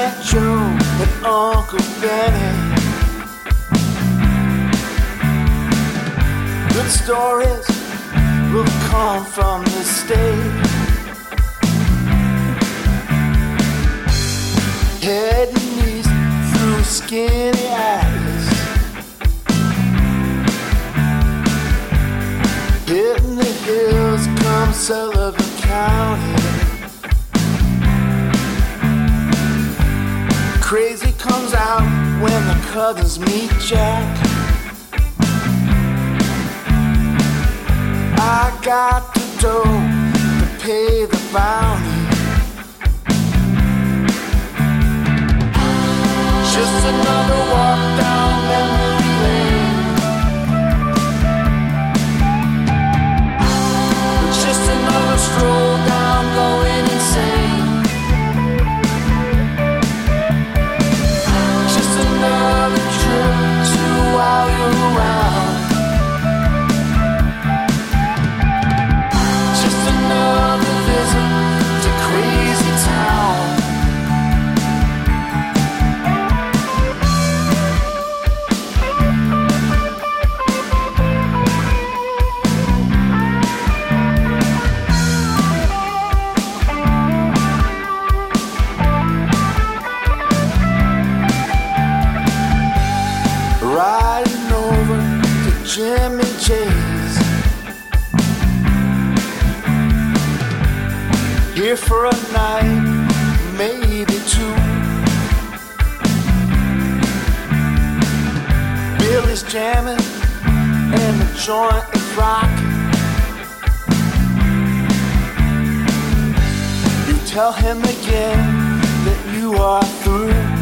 Aunt Joe and Uncle Benny. Good stories will come from the state. Heading east through skinny Atlas, hitting the hills come Sullivan County. Crazy comes out when the cousins meet Jack. I got the dough to pay the bounty. Just another walk down memory lane. Just another stroll down going insane. Just another trip to wow you around. Just another visit to crazy town. Riding over to Jimmy J's, here for a night, maybe two. Billy's jamming and the joint is rocking. You tell him again that you are through.